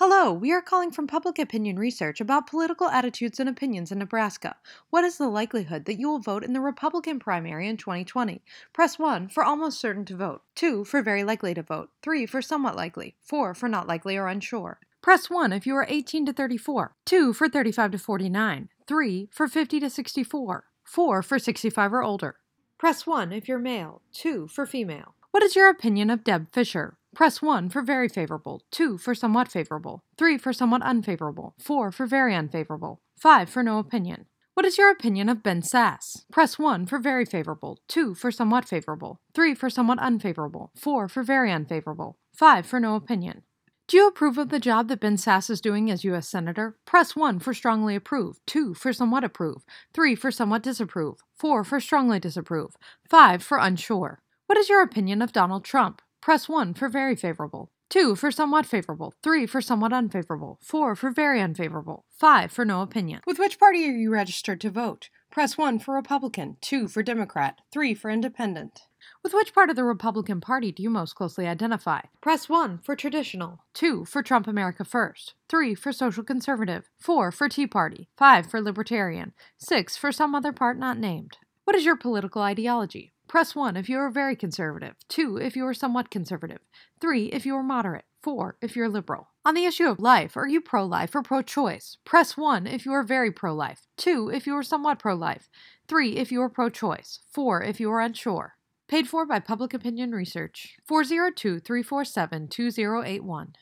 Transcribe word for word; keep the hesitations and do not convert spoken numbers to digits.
Hello, we are calling from Public Opinion Research about political attitudes and opinions in Nebraska. What is the likelihood that you will vote in the Republican primary in twenty twenty? Press one for almost certain to vote, two for very likely to vote, three for somewhat likely, four for not likely or unsure. Press one if you are eighteen to thirty-four, two for thirty-five to forty-nine, three for fifty to sixty-four, four for sixty-five or older. Press one if you're male, two for female. What is your opinion of Deb Fischer? Press one for very favorable, two for somewhat favorable, three for somewhat unfavorable, four for very unfavorable, five for no opinion. What is your opinion of Ben Sasse? Press one for very favorable, two for somewhat favorable, three for somewhat unfavorable, four for very unfavorable, five for no opinion. Do you approve of the job that Ben Sasse is doing as U S Senator? Press one for strongly approve, two for somewhat approve, three for somewhat disapprove, four for strongly disapprove, five for unsure. What is your opinion of Donald Trump? Press one for very favorable, two for somewhat favorable, three for somewhat unfavorable, four for very unfavorable, five for no opinion. With which party are you registered to vote? Press one for Republican, two for Democrat, three for Independent. With which part of the Republican Party do you most closely identify? Press one for Traditional, two for Trump America First, three for Social Conservative, four for Tea Party, five for Libertarian, six for some other part not named. What is your political ideology? Press one if you are very conservative, two if you are somewhat conservative, three if you are moderate, four if you're liberal. On the issue of life, are you pro-life or pro-choice? Press one if you are very pro-life, two if you are somewhat pro-life, three if you are pro-choice, four if you are unsure. Paid for by Public Opinion Research. four zero two, three four seven, two zero eight one.